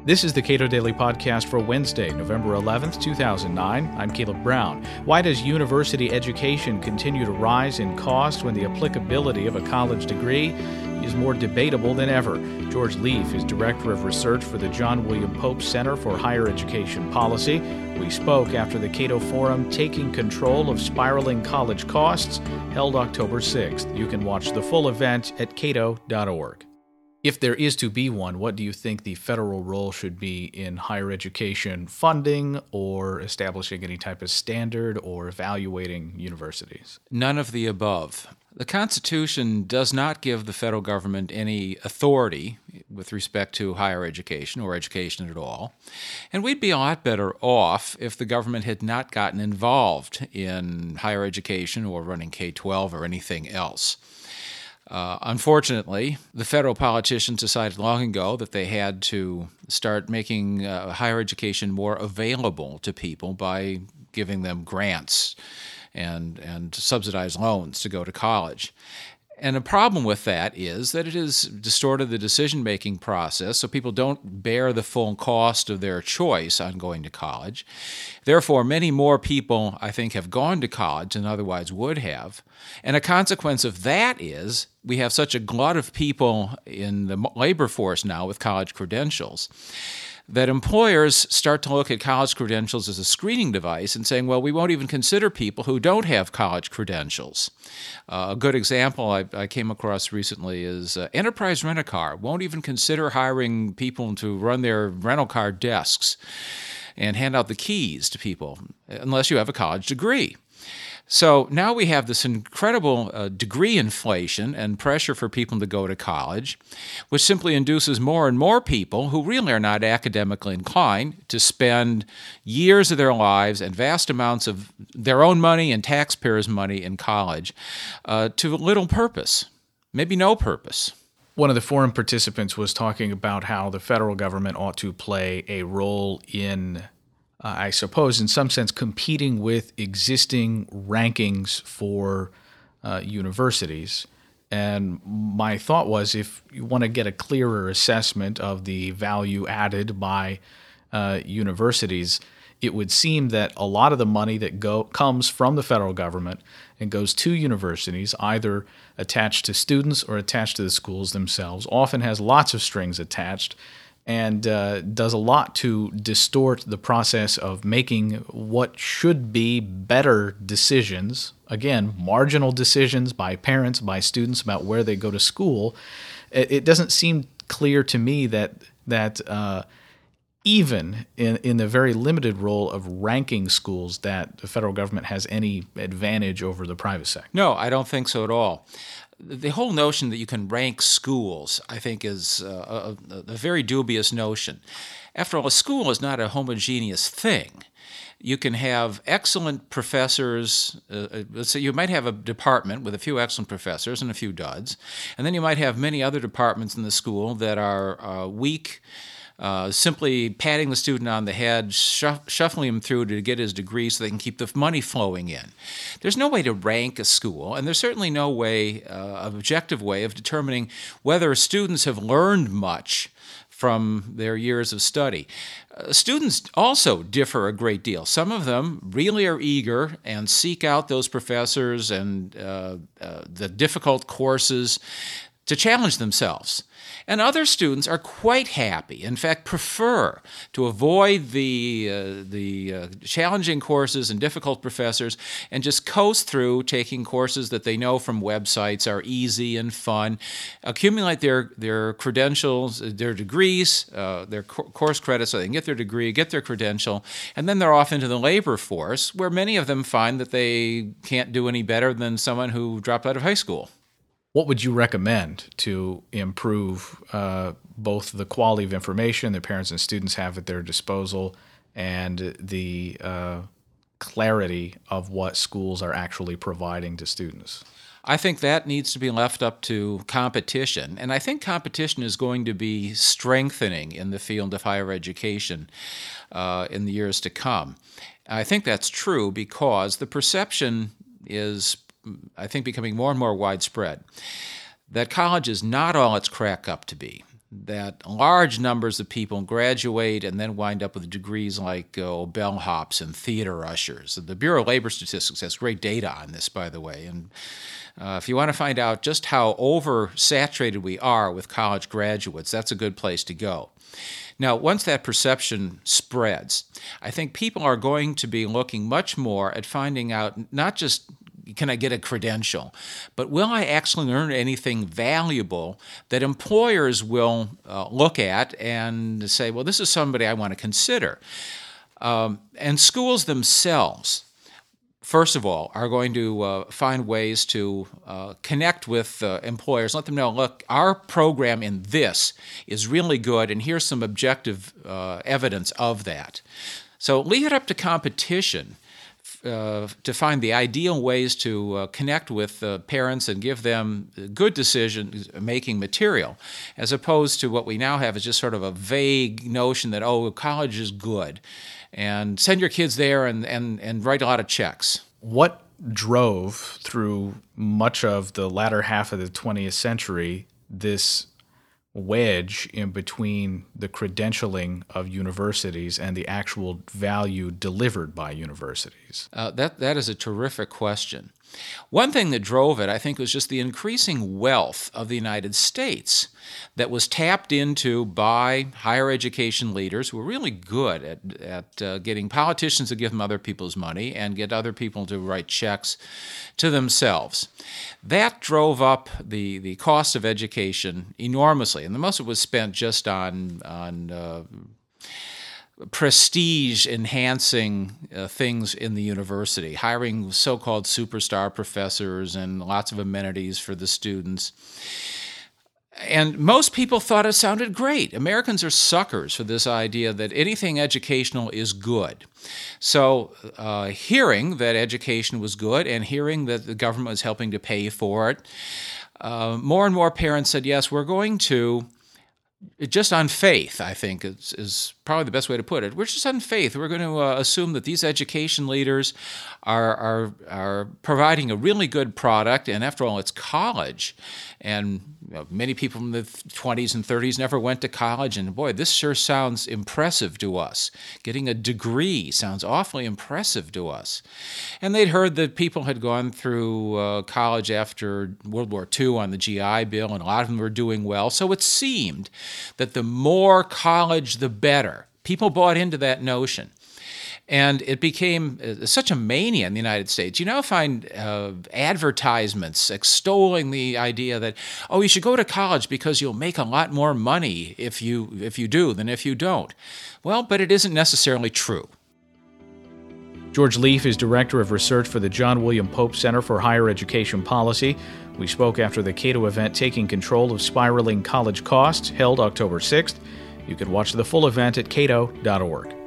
This is the Cato Daily Podcast for Wednesday, November 11th, 2009. I'm Caleb Brown. Why does university education continue to rise in cost when the applicability of a college degree is more debatable than ever? George Leaf is Director of Research for the John William Pope Center for Higher Education Policy. We spoke after the Cato Forum Taking Control of Spiraling College Costs, held October 6th. You can watch the full event at cato.org. If there is to be one, what do you think the federal role should be in higher education funding or establishing any type of standard or evaluating universities? None of the above. The Constitution does not give the federal government any authority with respect to higher education or education at all. And we'd be a lot better off if the government had not gotten involved in higher education or running K-12 or anything else. Unfortunately, the federal politicians decided long ago that they had to start making higher education more available to people by giving them grants and subsidized loans to go to college. And a problem with that is that it has distorted the decision-making process, so people don't bear the full cost of their choice on going to college. Therefore, many more people, I think, have gone to college than otherwise would have. And a consequence of that is we have such a glut of people in the labor force now with college credentials that employers start to look at college credentials as a screening device and saying, well, we won't even consider people who don't have college credentials. A good example I came across recently is Enterprise Rent-A-Car won't even consider hiring people to run their rental car desks and hand out the keys to people unless you have a college degree. So now we have this incredible degree inflation and pressure for people to go to college, which simply induces more and more people who really are not academically inclined to spend years of their lives and vast amounts of their own money and taxpayers' money in college to little purpose, maybe no purpose. One of the forum participants was talking about how the federal government ought to play a role in I suppose, in some sense, competing with existing rankings for universities. And my thought was, if you want to get a clearer assessment of the value added by universities, it would seem that a lot of the money that comes from the federal government and goes to universities, either attached to students or attached to the schools themselves, often has lots of strings attached, and does a lot to distort the process of making what should be better decisions, again, marginal decisions by parents, by students about where they go to school. It doesn't seem clear to me that even in the very limited role of ranking schools that the federal government has any advantage over the private sector. No, I don't think so at all. The whole notion that you can rank schools, I think, is a very dubious notion. After all, a school is not a homogeneous thing. You can have excellent professors. Let's say you might have a department with a few excellent professors and a few duds, and then you might have many other departments in the school that are weak, simply patting the student on the head, shuffling him through to get his degree so they can keep the money flowing in. There's no way to rank a school, and there's certainly no way, objective way of determining whether students have learned much from their years of study. Students also differ a great deal. Some of them really are eager and seek out those professors and the difficult courses to challenge themselves. And other students are quite happy, in fact, prefer to avoid the challenging courses and difficult professors and just coast through taking courses that they know from websites are easy and fun, accumulate their credentials, their degrees, their course credits so they can get their degree, get their credential, and then they're off into the labor force, where many of them find that they can't do any better than someone who dropped out of high school. What would you recommend to improve both the quality of information that parents and students have at their disposal and the clarity of what schools are actually providing to students? I think that needs to be left up to competition, and I think competition is going to be strengthening in the field of higher education in the years to come. I think that's true because the perception is, I think, becoming more and more widespread that college is not all it's cracked up to be. that large numbers of people graduate and then wind up with degrees like bellhops and theater ushers. The Bureau of Labor Statistics has great data on this, by the way. And if you want to find out just how oversaturated we are with college graduates, that's a good place to go. Now, once that perception spreads, I think people are going to be looking much more at finding out not just can I get a credential, but will I actually learn anything valuable that employers will look at and say, well, this is somebody I want to consider. And schools themselves, first of all, are going to find ways to connect with employers, let them know, look, our program in this is really good, and here's some objective evidence of that. So leave it up to competition to find the ideal ways to connect with parents and give them good decision-making material, as opposed to what we now have is just sort of a vague notion that, oh, college is good, and send your kids there and write a lot of checks. What drove, through much of the latter half of the 20th century, this wedge in between the credentialing of universities and the actual value delivered by universities? That is a terrific question. One thing that drove it, I think, was just the increasing wealth of the United States that was tapped into by higher education leaders who were really good at getting politicians to give them other people's money and get other people to write checks to themselves. That drove up the cost of education enormously, and the most of it was spent just on prestige-enhancing things in the university, hiring so-called superstar professors and lots of amenities for the students. And most people thought it sounded great. Americans are suckers for this idea that anything educational is good. So hearing that education was good and hearing that the government was helping to pay for it, more and more parents said, yes, we're going to, just on faith, I think is probably the best way to put it. We're just on faith. We're going to assume that these education leaders are providing a really good product, and after all, it's college. And many people in the 20s and 30s never went to college, and boy, this sure sounds impressive to us. Getting a degree sounds awfully impressive to us. And they'd heard that people had gone through college after World War II on the GI Bill, and a lot of them were doing well. So it seemed that the more college, the better. People bought into that notion. And it became such a mania in the United States. You now find advertisements extolling the idea that, oh, you should go to college because you'll make a lot more money if you do than if you don't. Well, but it isn't necessarily true. George Leaf is Director of Research for the John William Pope Center for Higher Education Policy. We spoke after the Cato event Taking Control of Spiraling College Costs, held October 6th. You can watch the full event at cato.org.